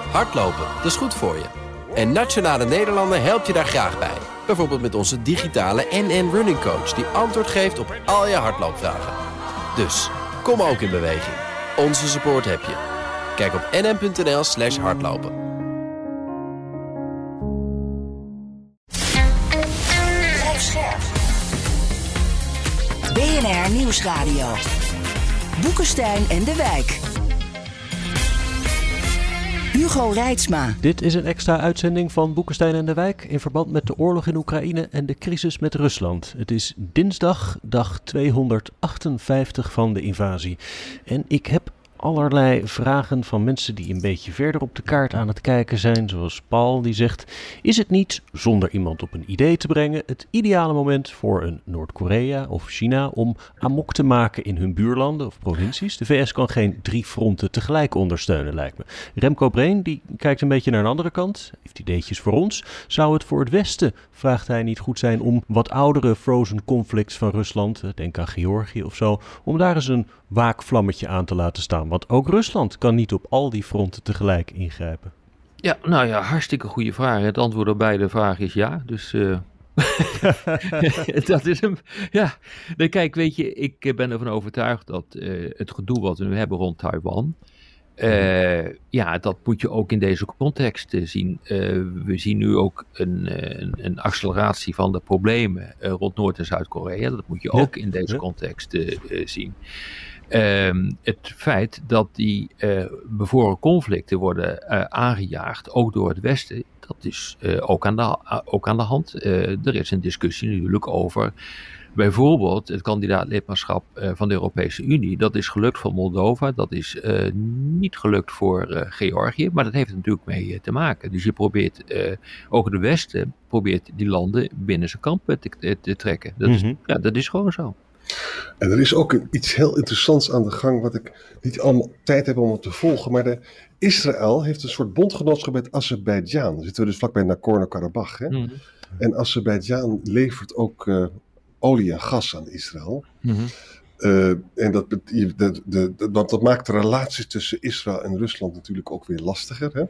Hardlopen, dat is goed voor je. En Nationale Nederlanden helpt je daar graag bij. Bijvoorbeeld met onze digitale NN Running Coach... die antwoord geeft op al je hardloopvragen. Dus, kom ook in beweging. Onze support heb je. Kijk op nn.nl/hardlopen. BNR Nieuwsradio. Boekenstein en de Wijk. Hugo Reitsma. Dit is een extra uitzending van Boekenstein en de Wijk in verband met de oorlog in Oekraïne en de crisis met Rusland. Het is dinsdag, dag 258 van de invasie. En ik heb allerlei vragen van mensen die een beetje verder op de kaart aan het kijken zijn. Zoals Paul, die zegt: is het niet, zonder iemand op een idee te brengen, het ideale moment voor een Noord-Korea of China om amok te maken in hun buurlanden of provincies? De VS kan geen 3 fronten tegelijk ondersteunen, lijkt me. Remco Breen, die kijkt een beetje naar een andere kant, heeft ideetjes voor ons. Zou het voor het Westen, vraagt hij, niet goed zijn om wat oudere frozen conflicts van Rusland, denk aan Georgië of zo, om daar eens een waakvlammetje aan te laten staan? Want ook Rusland kan niet op al die fronten tegelijk ingrijpen. Ja, nou ja, hartstikke goede vraag. Het antwoord op beide vragen is ja. Dus dat is hem. Ja, nee, kijk, weet je, ik ben ervan overtuigd dat het gedoe wat we nu hebben rond Taiwan, ja, dat moet je ook in deze context zien. We zien nu ook een acceleratie van de problemen rond Noord- en Zuid-Korea. Dat moet je ook in deze context zien. Het feit dat die bevroren conflicten worden aangejaagd, ook door het Westen, dat is ook aan de hand. Er is een discussie natuurlijk over bijvoorbeeld het kandidaatlidmaatschap van de Europese Unie. Dat is gelukt voor Moldova, dat is niet gelukt voor Georgië, maar dat heeft er natuurlijk mee te maken. Dus je probeert, ook de Westen probeert die landen binnen zijn kamp te trekken. Dat is gewoon zo. En er is ook iets heel interessants aan de gang, wat ik niet allemaal tijd heb om het te volgen. Maar Israël heeft een soort bondgenootschap met Azerbeidzjan. Dan zitten we dus vlakbij Nagorno-Karabach. En Azerbeidzjan levert ook olie en gas aan Israël. En dat maakt de relaties tussen Israël en Rusland natuurlijk ook weer lastiger. Hè?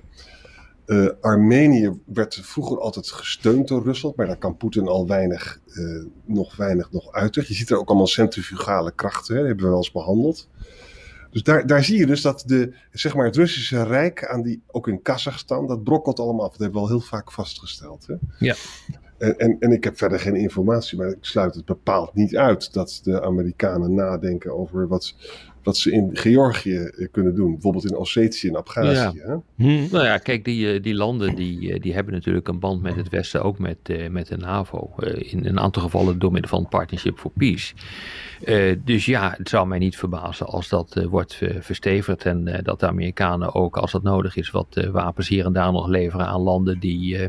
Armenië werd vroeger altijd gesteund door Rusland, maar daar kan Poetin al weinig nog uiten. Je ziet er ook allemaal centrifugale krachten, hè? Dat hebben we wel eens behandeld. Dus daar zie je dus dat het Russische Rijk, ook in Kazachstan, dat brokkelt allemaal af. Dat hebben we al heel vaak vastgesteld. Hè? Ja. En ik heb verder geen informatie, maar ik sluit het bepaald niet uit dat de Amerikanen nadenken over wat ze in Georgië kunnen doen. Bijvoorbeeld in Ossetië en Abhazie. Ja. Nou ja, kijk, die landen die hebben natuurlijk een band met het Westen, ook met de NAVO. In een aantal gevallen door middel van Partnership for Peace. Dus ja, het zou mij niet verbazen als dat wordt verstevigd en dat de Amerikanen ook, als dat nodig is, wat wapens hier en daar nog leveren aan landen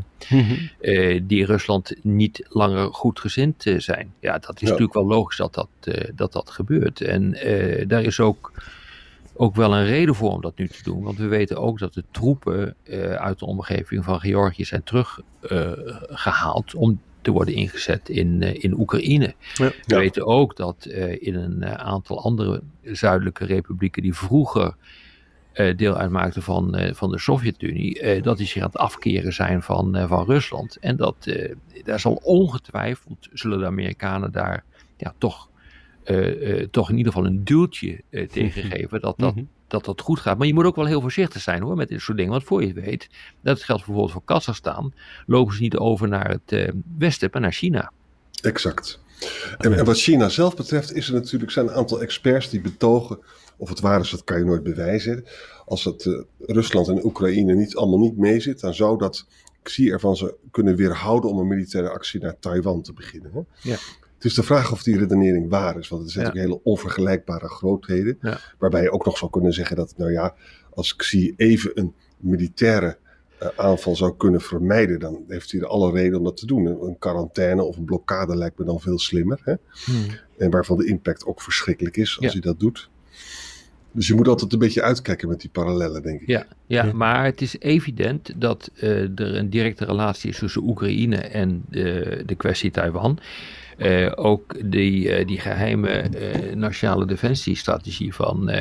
die Rusland niet langer goedgezind zijn. Ja, dat is natuurlijk wel logisch dat gebeurt. En daar is ook wel een reden voor om dat nu te doen. Want we weten ook dat de troepen uit de omgeving van Georgië zijn teruggehaald om te worden ingezet in Oekraïne. Ja. We weten ook dat in een aantal andere zuidelijke republieken die vroeger deel uitmaakten van de Sovjet-Unie, dat die zich aan het afkeren zijn van Rusland. En daar zal ongetwijfeld, zullen de Amerikanen daar toch in ieder geval een duwtje tegen geven dat goed gaat. Maar je moet ook wel heel voorzichtig zijn hoor met dit soort dingen. Want voor je het weet, dat geldt bijvoorbeeld voor Kazachstan, lopen ze niet over naar het westen, maar naar China. Exact. En wat China zelf betreft zijn een aantal experts die betogen, of het waar is, dat kan je nooit bewijzen. Als het Rusland en Oekraïne allemaal niet meezit, dan zou dat Xi ervan ze kunnen weerhouden om een militaire actie naar Taiwan te beginnen. Hè? Ja. Het is de vraag of die redenering waar is, want het zijn natuurlijk hele onvergelijkbare grootheden. Ja. Waarbij je ook nog zou kunnen zeggen dat, als Xi even een militaire aanval zou kunnen vermijden, dan heeft hij er alle reden om dat te doen. Een quarantaine of een blokkade lijkt me dan veel slimmer. Hè? En waarvan de impact ook verschrikkelijk is als hij dat doet. Dus je moet altijd een beetje uitkijken met die parallellen, denk ik. Ja, maar het is evident dat er een directe relatie is tussen Oekraïne en de kwestie Taiwan. Ook die geheime nationale defensiestrategie van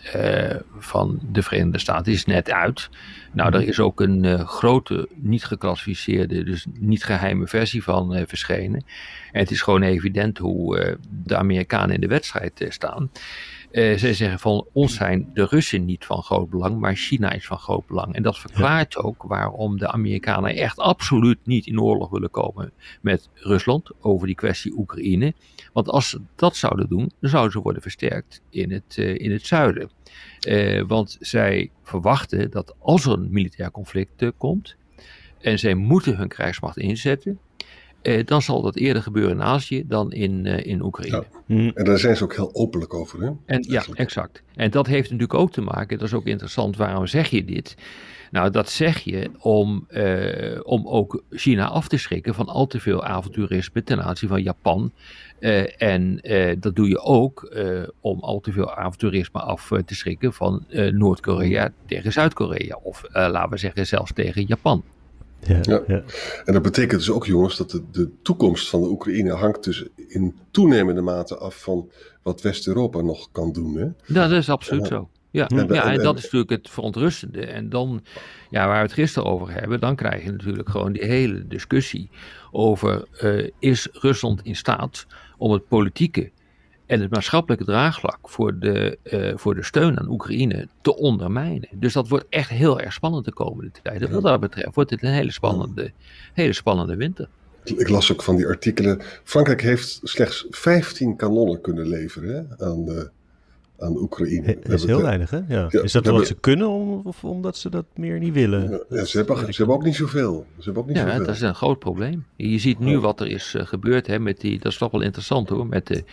van de Verenigde Staten is net uit. Nou, er is ook een grote, niet geclassificeerde, dus niet geheime versie van verschenen. En het is gewoon evident hoe de Amerikanen in de wedstrijd staan. Zij zeggen van ons zijn de Russen niet van groot belang, maar China is van groot belang. En dat verklaart ook waarom de Amerikanen echt absoluut niet in oorlog willen komen met Rusland over die kwestie Oekraïne. Want als ze dat zouden doen, dan zouden ze worden versterkt in het zuiden. Want zij verwachten dat als er een militair conflict komt en zij moeten hun krijgsmacht inzetten, dan zal dat eerder gebeuren in Azië dan in Oekraïne. Ja. En daar zijn ze ook heel openlijk over. Hè? Ja, exact. En dat heeft natuurlijk ook te maken, dat is ook interessant, waarom zeg je dit? Nou, dat zeg je om ook China af te schrikken van al te veel avonturisme ten aanzien van Japan. En dat doe je ook om al te veel avonturisme af te schrikken van Noord-Korea tegen Zuid-Korea. Of laten we zeggen zelfs tegen Japan. Ja. En dat betekent dus ook, jongens, dat de toekomst van de Oekraïne hangt dus in toenemende mate af van wat West-Europa nog kan doen. Hè? Ja, dat is absoluut zo. Ja, en dat is natuurlijk het verontrustende. En dan, waar we het gisteren over hebben, dan krijg je natuurlijk gewoon die hele discussie over is Rusland in staat om het politieke en het maatschappelijke draagvlak voor de steun aan Oekraïne te ondermijnen. Dus dat wordt echt heel erg spannend de komende tijd. Wat dat betreft wordt dit een hele spannende winter. Ik las ook van die artikelen. Frankrijk heeft slechts 15 kanonnen kunnen leveren aan Oekraïne. Dat is heel weinig, hè? Ja. Is dat wat ze kunnen of omdat ze dat meer niet willen? Ja, ze hebben ook niet zoveel. Dat is een groot probleem. Je ziet nu wat er is gebeurd. Hè, dat is toch wel interessant hoor. Met de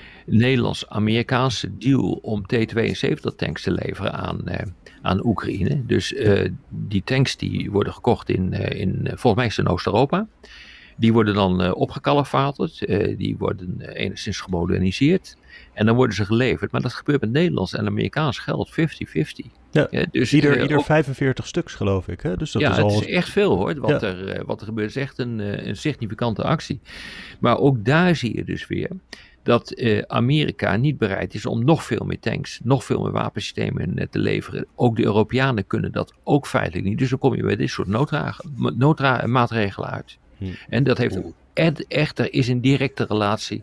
Nederlands-Amerikaanse deal om T-72 tanks te leveren aan Oekraïne. Dus die tanks die worden gekocht in volgens mij is het in Oost-Europa. Die worden dan opgekalefaterd. Die worden enigszins gemoderniseerd. En dan worden ze geleverd. Maar dat gebeurt met Nederlands en Amerikaans geld 50-50. Ja, dus ieder 45 stuks geloof ik. Hè? Dus dat is het is echt veel hoor. Wat er gebeurt is echt een significante actie. Maar ook daar zie je dus weer dat Amerika niet bereid is om nog veel meer tanks, nog veel meer wapensystemen te leveren. Ook de Europeanen kunnen dat ook feitelijk niet. Dus dan kom je bij dit soort noodmaatregelen uit. En dat heeft er is een directe relatie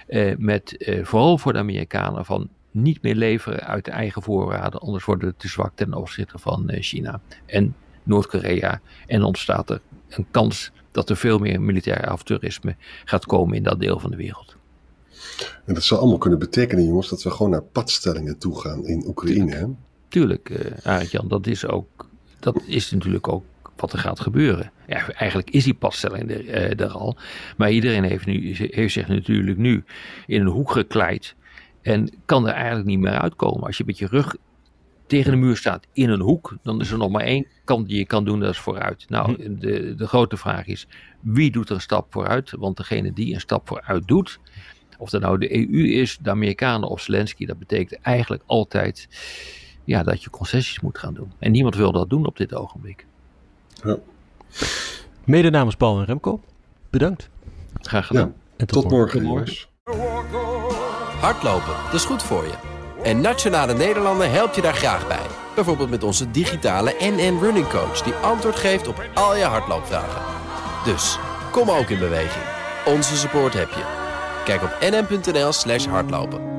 met vooral voor de Amerikanen van niet meer leveren uit de eigen voorraden, anders worden we te zwak ten opzichte van China en Noord-Korea. En ontstaat er een kans dat er veel meer militair avonturisme gaat komen in dat deel van de wereld. En dat zou allemaal kunnen betekenen, jongens, dat we gewoon naar padstellingen toe gaan in Oekraïne. Tuurlijk, Arend-Jan, dat is natuurlijk ook wat er gaat gebeuren. Ja, eigenlijk is die padstelling er al. Maar iedereen heeft zich natuurlijk nu in een hoek gekleid en kan er eigenlijk niet meer uitkomen. Als je met je rug tegen de muur staat in een hoek, dan is er nog maar één kant die je kan doen, dat is vooruit. Nou, de grote vraag is, wie doet er een stap vooruit? Want degene die een stap vooruit doet, of dat nou de EU is, de Amerikanen of Zelensky, dat betekent eigenlijk altijd dat je concessies moet gaan doen. En niemand wil dat doen op dit ogenblik. Ja. Mede namens Paul en Remco, bedankt. Graag gedaan. Ja, en tot morgen, jongens. Hardlopen, dat is goed voor je. En Nationale Nederlanden helpt je daar graag bij. Bijvoorbeeld met onze digitale NN Running Coach, die antwoord geeft op al je hardloopvragen. Dus, kom ook in beweging. Onze support heb je. Kijk op nn.nl/hardlopen.